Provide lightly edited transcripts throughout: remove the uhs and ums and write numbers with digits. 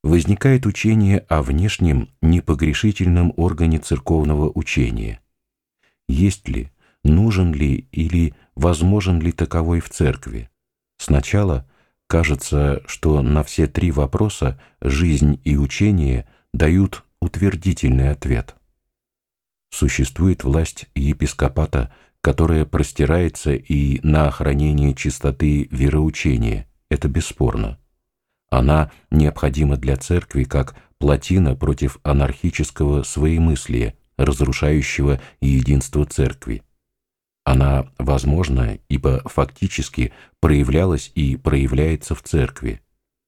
возникает учение о внешнем непогрешительном органе церковного учения. Есть ли, нужен ли или возможен ли таковой в церкви? Сначала кажется, что на все три вопроса жизнь и учение дают утвердительный ответ. Существует власть епископата, которая простирается и на охранение чистоты вероучения, это бесспорно. Она необходима для церкви как плотина против анархического своемыслия, разрушающего единство церкви. Она возможна, ибо фактически проявлялась и проявляется в церкви.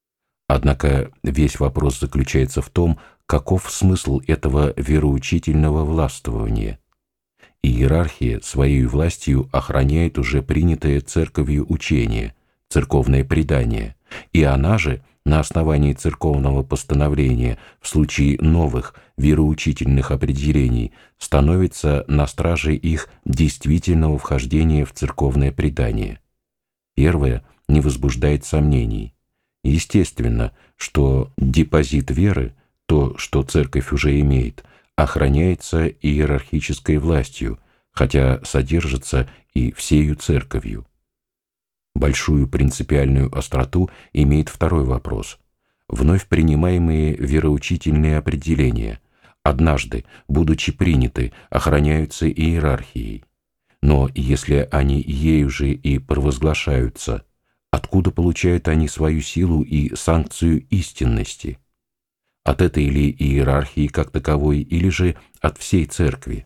Однако весь вопрос заключается в том, каков смысл этого вероучительного властвования. Иерархия своей властью охраняет уже принятое церковью учение, церковное предание, и она же на основании церковного постановления в случае новых вероучительных определений становится на страже их действительного вхождения в церковное предание. Первое не возбуждает сомнений. Естественно, что депозит веры, то, что церковь уже имеет, охраняется иерархической властью, хотя содержится и всею церковью. Большую принципиальную остроту имеет второй вопрос. Вновь принимаемые вероучительные определения, однажды, будучи приняты, охраняются иерархией. Но если они ею же и провозглашаются, откуда получают они свою силу и санкцию истинности? От этой ли иерархии как таковой или же от всей церкви?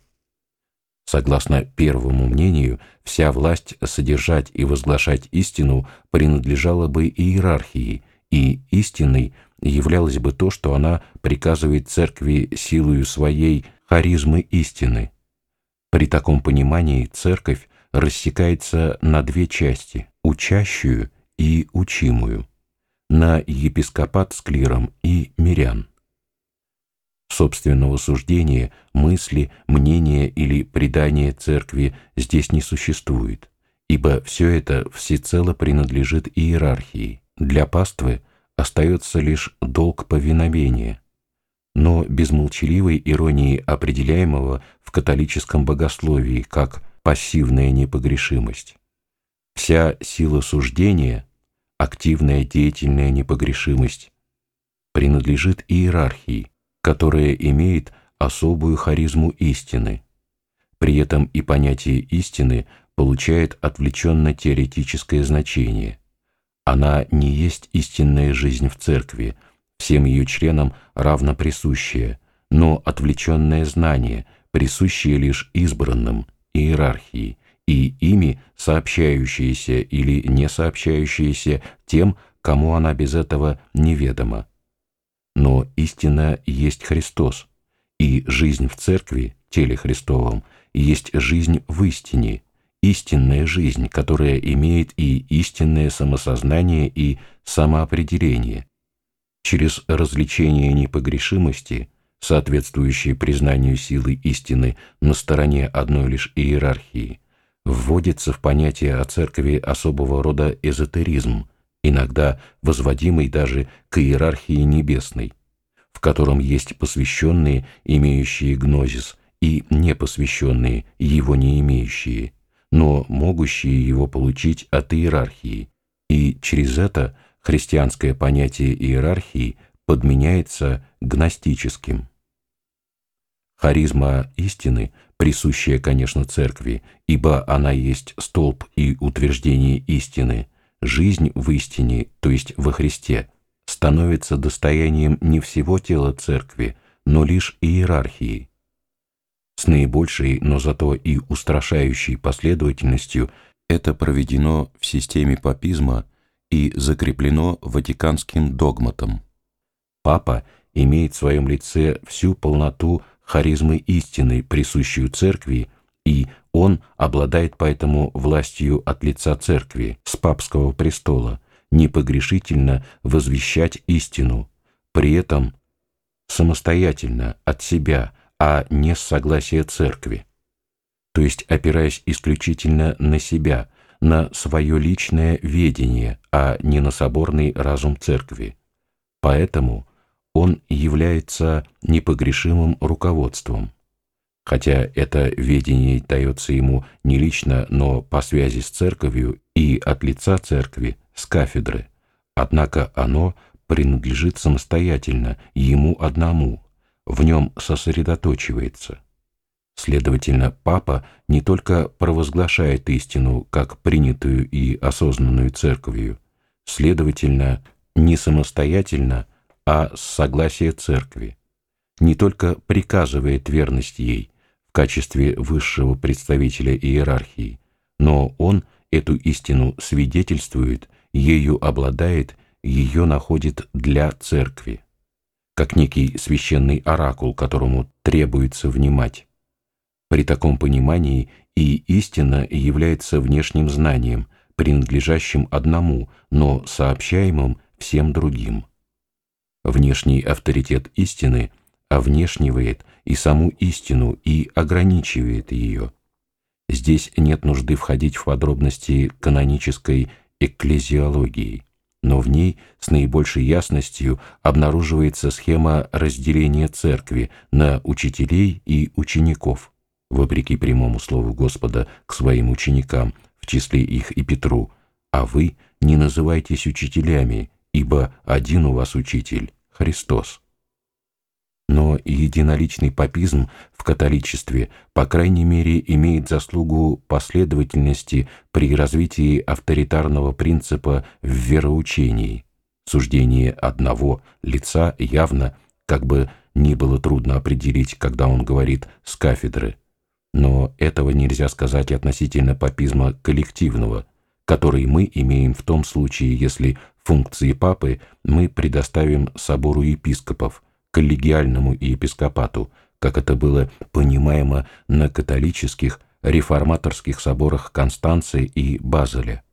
Согласно первому мнению, вся власть содержать и возглашать истину принадлежала бы иерархии, и истиной являлось бы то, что она приказывает церкви силою своей харизмы истины. При таком понимании церковь рассекается на две части – учащую и учимую, на епископат с клиром и мирян. Собственного суждения, мысли, мнения или предания церкви здесь не существует, ибо все это всецело принадлежит иерархии. Для паствы остается лишь долг повиновения, но без молчаливой иронии определяемого в католическом богословии как пассивная непогрешимость. Вся сила суждения, активная деятельная непогрешимость, принадлежит иерархии, которая имеет особую харизму истины. При этом и понятие истины получает отвлеченно-теоретическое значение. Она не есть истинная жизнь в церкви, всем ее членам равно присущее, но отвлеченное знание, присущее лишь избранным, иерархии, и ими сообщающееся или не сообщающееся тем, кому она без этого неведома. Но истина есть Христос, и жизнь в церкви, теле Христовом, есть жизнь в истине, истинная жизнь, которая имеет и истинное самосознание, и самоопределение. Через развлечение непогрешимости, соответствующее признанию силы истины на стороне одной лишь иерархии, вводится в понятие о церкви особого рода эзотеризм, иногда возводимый даже к иерархии небесной, в котором есть посвященные, имеющие гнозис, и непосвященные, его не имеющие, но могущие его получить от иерархии, и через это христианское понятие иерархии подменяется гностическим. Харизма истины, присущая, конечно, церкви, ибо она есть столб и утверждение истины, жизнь в истине, то есть во Христе, становится достоянием не всего тела церкви, но лишь иерархии. С наибольшей, но зато и устрашающей последовательностью это проведено в системе папизма и закреплено ватиканским догматом. Папа имеет в своем лице всю полноту харизмы истины, присущую церкви, и он обладает поэтому властью от лица церкви, с папского престола, непогрешительно возвещать истину, при этом самостоятельно, от себя, а не с согласия церкви, то есть опираясь исключительно на себя, на свое личное ведение, а не на соборный разум церкви. Поэтому он является непогрешимым руководством. Хотя это ведение дается ему не лично, но по связи с церковью и от лица церкви, с кафедры, однако оно принадлежит самостоятельно ему одному, в нем сосредоточивается. Следовательно, Папа не только провозглашает истину как принятую и осознанную церковью, следовательно, не самостоятельно, а с согласия церкви, не только приказывает верность ей в качестве высшего представителя иерархии, но он эту истину свидетельствует, ею обладает, ее находит для церкви, как некий священный оракул, которому требуется внимать. При таком понимании и истина является внешним знанием, принадлежащим одному, но сообщаемым всем другим. Внешний авторитет истины овнешнивает и саму истину и ограничивает ее. Здесь нет нужды входить в подробности канонической экклезиологии, но в ней с наибольшей ясностью обнаруживается схема разделения церкви на учителей и учеников, вопреки прямому слову Господа к своим ученикам, в числе их и Петру: «А вы не называйтесь учителями, ибо один у вас учитель – Христос». Но единоличный папизм в католичестве, по крайней мере, имеет заслугу последовательности при развитии авторитарного принципа в вероучении. Суждение одного лица явно, как бы ни было трудно определить, когда он говорит «с кафедры». Но этого нельзя сказать относительно папизма коллективного, который мы имеем в том случае, если функции папы мы предоставим собору епископов, коллегиальному епископату, как это было понимаемо на католических реформаторских соборах Констанции и Базеля.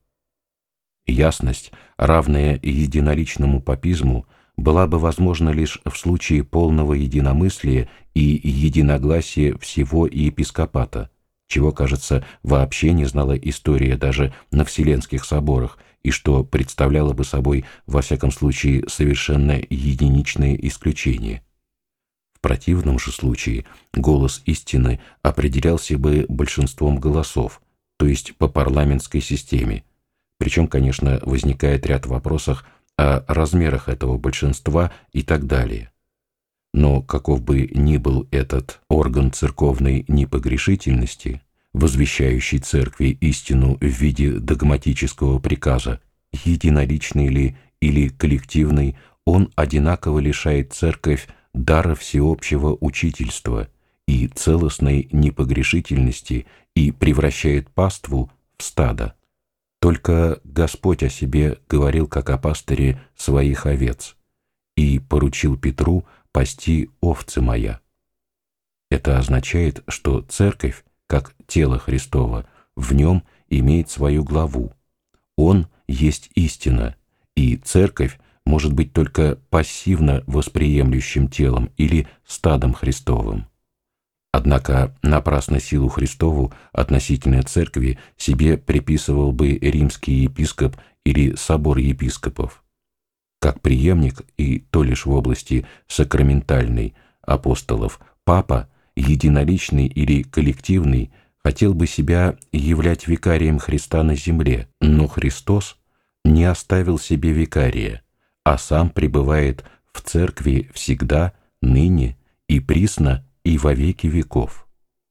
Ясность, равная единоличному папизму, была бы возможна лишь в случае полного единомыслия и единогласия всего епископата, чего, кажется, вообще не знала история даже на Вселенских соборах, и что представляло бы собой, во всяком случае, совершенно единичное исключение. В противном же случае голос истины определялся бы большинством голосов, то есть по парламентской системе. Причем, конечно, возникает ряд вопросов о размерах этого большинства и так далее. Но каков бы ни был этот орган церковной непогрешительности, возвещающий церкви истину в виде догматического приказа, единоличный ли или коллективный, он одинаково лишает церковь дара всеобщего учительства и целостной непогрешительности и превращает паству в стадо. Только Господь о себе говорил как о пастыре своих овец и поручил Петру пасти овцы моя. Это означает, что церковь, как тело Христово, в нем имеет свою главу. Он есть истина, и церковь может быть только пассивно восприемлющим телом или стадом Христовым. Однако напрасно силу Христову относительно церкви себе приписывал бы римский епископ или собор епископов. Как преемник, и то лишь в области сакраментальной, апостолов, папа, единоличный или коллективный, хотел бы себя являть викарием Христа на земле, но Христос не оставил себе викария, а сам пребывает в церкви всегда, ныне и присно и во веки веков.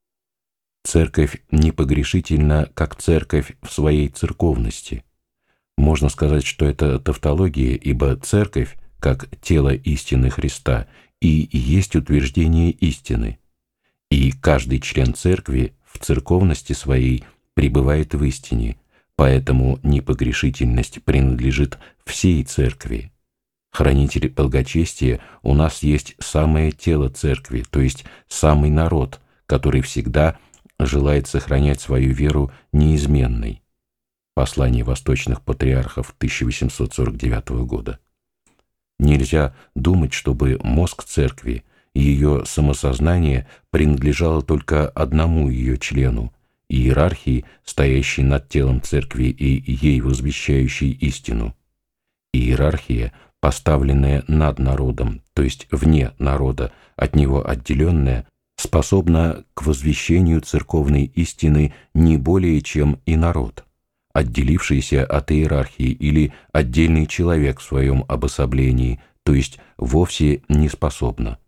Церковь непогрешительна, как церковь в своей церковности. Можно сказать, что это тавтология, ибо церковь, как тело истины Христа, и есть утверждение истины, и каждый член церкви в церковности своей пребывает в истине, поэтому непогрешительность принадлежит всей церкви. Хранитель благочестия у нас есть самое тело церкви, то есть самый народ, который всегда желает сохранять свою веру неизменной. Послание восточных патриархов 1849 года. Нельзя думать, чтобы мозг церкви, ее самосознание принадлежало только одному ее члену, иерархии, стоящей над телом церкви и ей возвещающей истину. Иерархия поставленное над народом, то есть вне народа, от него отделенное, способно к возвещению церковной истины не более, чем и народ, отделившийся от иерархии или отдельный человек в своем обособлении, то есть вовсе не способно.